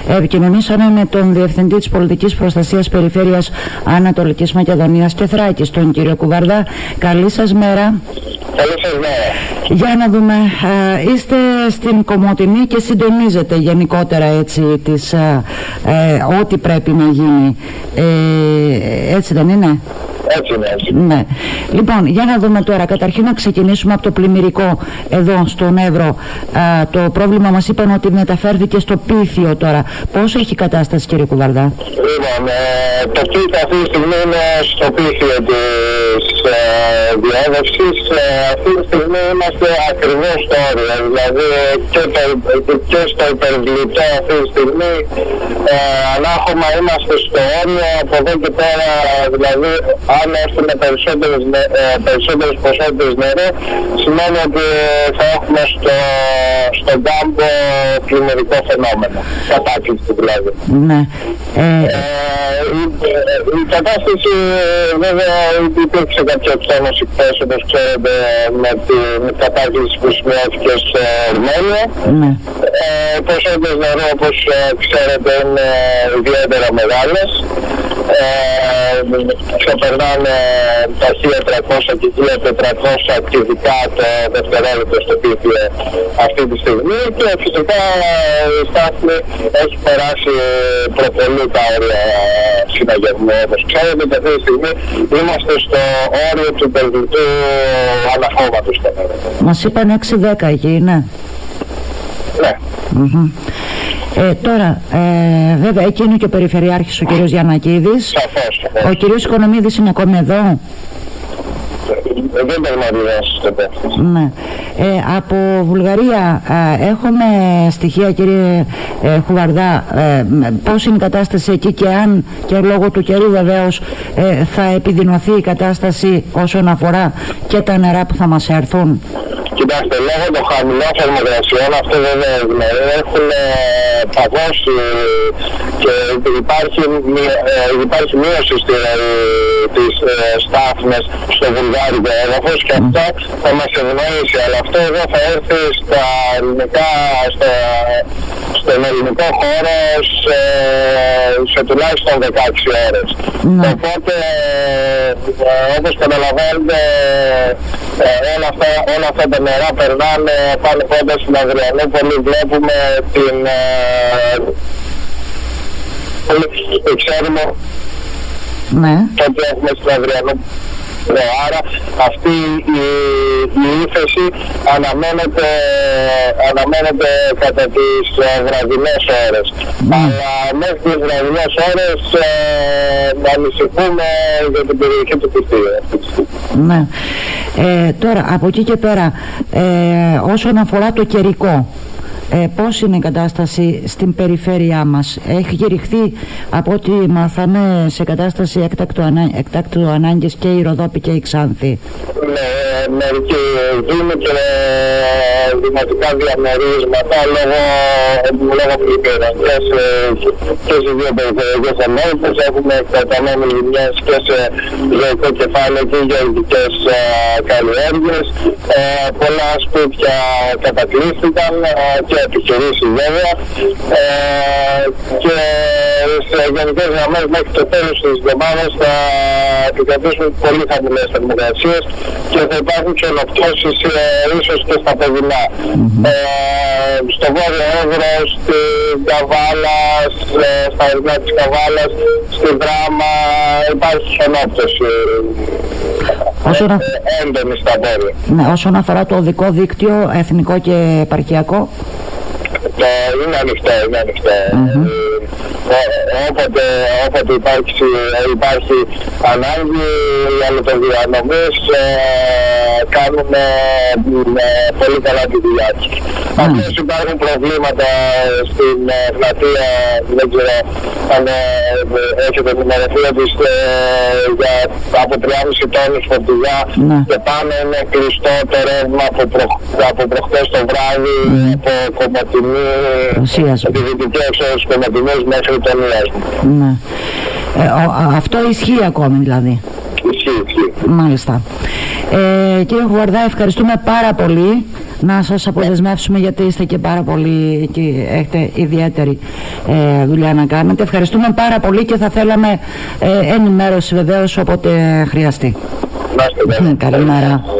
Επικοινωνήσαμε με τον Διευθυντή της Πολιτικής Προστασίας Περιφέρειας Ανατολικής Μακεδονίας και Θράκης, τον κύριο Κουβαρδά. Καλή σας μέρα. Καλή σας μέρα. Για να δούμε, είστε στην Κομοτηνή και συντονίζετε γενικότερα έτσι ό,τι πρέπει να γίνει. Έτσι δεν είναι? Έτσι είναι. Ναι. Λοιπόν, για να δούμε τώρα, καταρχήν να ξεκινήσουμε από το πλημμυρικό εδώ στον Εύρο. Το πρόβλημα μας είπαν ότι μεταφέρθηκε στο Πίθιο τώρα. Πόσο έχει κατάσταση, κύριε Κουβαρδά? Λοιπόν, το Πίθιο αυτή τη στιγμή είναι στο Πίθιο της διάδοσης. Αυτή τη στιγμή είμαστε ακριβώς στο όριο. Δηλαδή και στο υπερβλητό αυτή τη στιγμή ανάχωμα είμαστε στο όριο. Από εδώ και πέρα, δηλαδή, αν έχουμε περισσότερες ποσότητες νερό, σημαίνει ότι θα έχουμε στον κάμπο πλημμυρικό φαινόμενο. Κατάκληση δηλαδή. Ναι. Η κατάσταση βέβαια υπήρξε κάποια εκτόνωση χθες, όπως ξέρετε, με την κατάκληση που σημειώθηκε στο Ορμένιο. Ναι. Ποσότητες νερό, όπως ξέρετε, είναι ιδιαίτερα μεγάλες. Ξεπερνάνε τα 1300 και 1400 κυβικά το δευτερόλεπτο στο Πίθιο αυτή τη στιγμή, και φυσικά η στάθμη έχει περάσει προπολού τα όρια συναγερμού, όπως ξέρετε, και αυτή τη στιγμή είμαστε στο όριο του υπερβλητού αναχώματος. Μας είπαν 6-10 εκεί, ναι. Ναι. Τώρα, βέβαια, εκεί είναι και ο Περιφερειάρχης, ο κύριος Γιαννακίδης. Σαφώς. Ο κύριος Οικονομίδης είναι ακόμη εδώ? Δεν περνάει. Ναι. Από Βουλγαρία έχουμε στοιχεία, κύριε Κουβαρδά, πώς είναι η κατάσταση εκεί, και αν και λόγω του καιρού βεβαίως θα επιδεινωθεί η κατάσταση όσον αφορά και τα νερά που θα μας έρθουν? Κοιτάξτε, λόγω των χαμηλών θερμοκρασιών, αυτό βέβαια έχουν παγώσει και υπάρχει μείωση στη ροή της στάθμης στο βουλγάρικο έδαφος, και αυτό θα μας ευνοήσει. Αλλά αυτό εδώ θα έρθει στον ελληνικό χώρο σε τουλάχιστον 16 ώρες. Οπότε, όπως καταλαβαίνετε, όλα αυτά τα νερά περνάνε πάνω κοντά στην Αδριανούπολη. Βλέπουμε ξέρουμε ότι έχουμε στην Αδριανούπολη. Άρα αυτή η ύφεση αναμένεται κατά τις βραδινές ώρες. Αλλά μέχρι τις βραδινές ώρες ανησυχούμε για την περιοχή του Πίθιου. Ναι. Τώρα, από εκεί και πέρα, όσον αφορά το καιρικό, πώς είναι η κατάσταση στην περιφέρειά μας? Έχει κηρυχθεί, από ό,τι μάθαμε, σε κατάσταση εκτάκτου ανάγκης και η Ροδόπη και η Ξάνθη? Ναι, μερικοί δίνουν και δημοτικά διαμερίσματα λόγω πλημμύρων και σε δύο περιφερειακές ενότητες. Έχουμε εκτεταμένες ζημιές και σε ζωικό κεφάλαιο και γεωργικές καλλιέργειες. Πολλά σπίτια κατακλείστηκαν και επιχειρήσεις βέβαια, και σε γενικές γραμμές μέχρι το τέλος της εβδομάδας θα επικρατήσουν πολύ χαμηλές θερμοκρασίες και θα υπάρχουν ξενοπτώσεις ίσως και στα παιδινά. Στο Βόρειο Εύρο, στην Καβάλα, στα ορεινά της Καβάλας, στην Δράμα υπάρχει ξενόπτωση έντονη στα βόρεια. Ναι, όσον αφορά το οδικό δίκτυο, εθνικό και επαρχιακό? Είναι ανοιχτό. Όποτε υπάρχει ανάγκη για λεπτοδιανομής, κάνουμε πολύ καλά τη δουλειά τους. Απλώς υπάρχουν προβλήματα στην πλατεία, δεν ξέρω αν έχετε ενημερωθεί, ότι για από 3,5 τόνους φορτηγά και πάνω είναι κλειστό το ρεύμα από προχτές το βράδυ, από Κομοτηνή, τη δυτική εξόδους Κομοτηνής μέχρι τον Ιάσμο. Ναι. Αυτό ισχύει ακόμη δηλαδή? Ισχύει. Μάλιστα. Κύριε Χουβαρδά, ευχαριστούμε πάρα πολύ. Να σας αποδεσμεύσουμε γιατί είστε και πάρα πολύ και έχετε ιδιαίτερη δουλειά να κάνετε. Ευχαριστούμε πάρα πολύ και θα θέλαμε ενημέρωση βεβαίως όποτε χρειαστεί. Καλημέρα.